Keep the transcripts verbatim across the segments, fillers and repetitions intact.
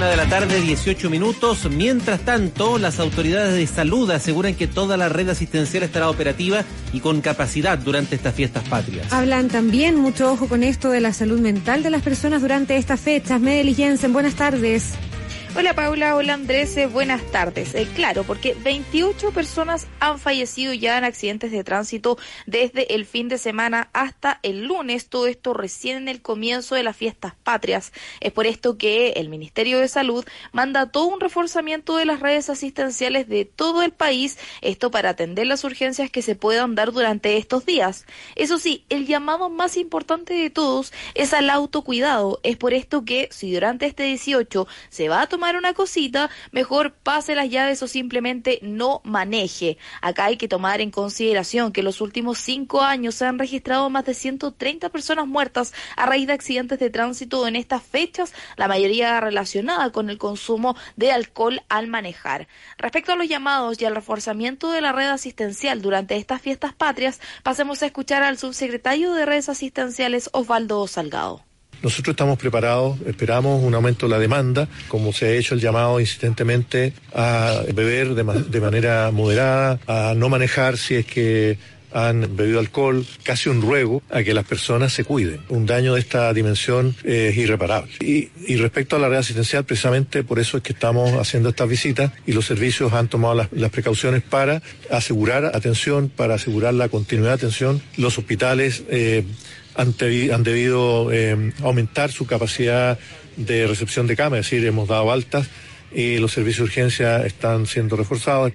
Una de la tarde, dieciocho minutos. Mientras tanto, las autoridades de salud aseguran que toda la red asistencial estará operativa y con capacidad durante estas fiestas patrias. Hablan también, mucho ojo con esto, de la salud mental de las personas durante estas fechas. Medely Jensen, buenas tardes. Hola Paula, hola Andrés, eh, buenas tardes. Eh, claro, porque veintiocho personas han fallecido ya en accidentes de tránsito desde el fin de semana hasta el lunes, todo esto recién en el comienzo de las fiestas patrias. Es por esto que el Ministerio de Salud manda todo un reforzamiento de las redes asistenciales de todo el país, esto para atender las urgencias que se puedan dar durante estos días. Eso sí, el llamado más importante de todos es al autocuidado. Es por esto que si durante este dieciocho se va a tomar una cosita, mejor pase las llaves o simplemente no maneje. Acá hay que tomar en consideración que en los últimos cinco años se han registrado más de ciento treinta personas muertas a raíz de accidentes de tránsito en estas fechas, la mayoría relacionada con el consumo de alcohol al manejar. Respecto a los llamados y al reforzamiento de la red asistencial durante estas fiestas patrias, pasemos a escuchar al subsecretario de redes asistenciales, Osvaldo Salgado. Nosotros estamos preparados, esperamos un aumento de la demanda, como se ha hecho el llamado insistentemente a beber de, ma- de manera moderada, a no manejar si es que han bebido alcohol, casi un ruego a que las personas se cuiden. Un daño de esta dimensión es irreparable. Y, y respecto a la red asistencial, precisamente por eso es que estamos haciendo estas visitas y los servicios han tomado las, las precauciones para asegurar atención, para asegurar la continuidad de atención. Los hospitales eh, Han, te, han debido eh, aumentar su capacidad de recepción de cama, es decir, hemos dado altas y los servicios de urgencia están siendo reforzados.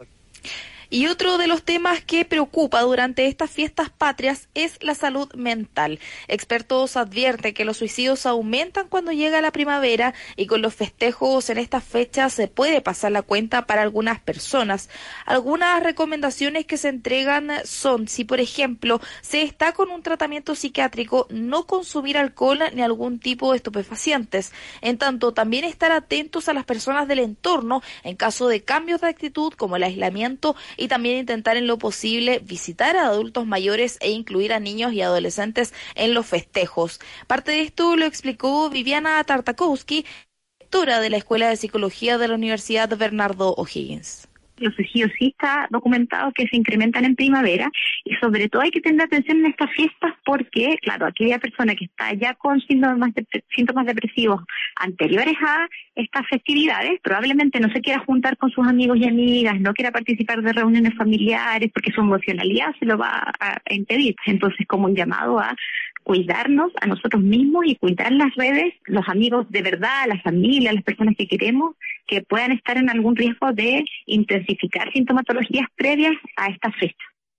Y otro de los temas que preocupa durante estas fiestas patrias es la salud mental. Expertos advierten que los suicidios aumentan cuando llega la primavera y con los festejos en estas fechas se puede pasar la cuenta para algunas personas. Algunas recomendaciones que se entregan son, si por ejemplo se está con un tratamiento psiquiátrico, no consumir alcohol ni algún tipo de estupefacientes. En tanto, también estar atentos a las personas del entorno en caso de cambios de actitud como el aislamiento, y también intentar en lo posible visitar a adultos mayores e incluir a niños y adolescentes en los festejos. Parte de esto lo explicó Viviana Tartakovsky, directora de la Escuela de Psicología de la Universidad Bernardo O'Higgins. Los suicidios sí está documentado que se incrementan en primavera y sobre todo hay que tener atención en estas fiestas porque, claro, aquella persona que está ya con síntomas, de, síntomas depresivos anteriores a estas festividades probablemente no se quiera juntar con sus amigos y amigas, no quiera participar de reuniones familiares porque su emocionalidad se lo va a, a impedir. Entonces, como un llamado a cuidarnos a nosotros mismos y cuidar las redes, los amigos de verdad, la familia, las personas que queremos, que puedan estar en algún riesgo de intensificar sintomatologías previas a esta fecha.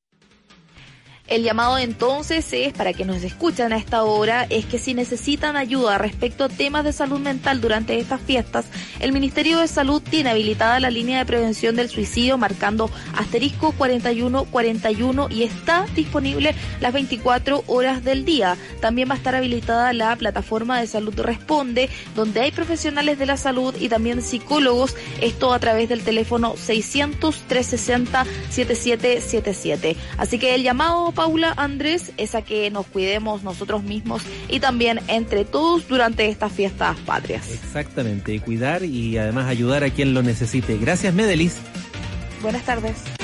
El llamado entonces es, para que nos escuchan a esta hora, es que si necesitan ayuda respecto a temas de salud mental durante estas fiestas, el Ministerio de Salud tiene habilitada la línea de prevención del suicidio marcando asterisco cuarenta y uno cuarenta y uno y está disponible las veinticuatro horas del día. También va a estar habilitada la plataforma de Salud Responde, donde hay profesionales de la salud y también psicólogos, esto a través del teléfono seiscientos, trescientos sesenta, setenta y siete setenta y siete. Así que el llamado, Paula, Andrés, es a que nos cuidemos nosotros mismos y también entre todos durante estas fiestas patrias. Exactamente, cuidar y además ayudar a quien lo necesite. Gracias, Medely. Buenas tardes.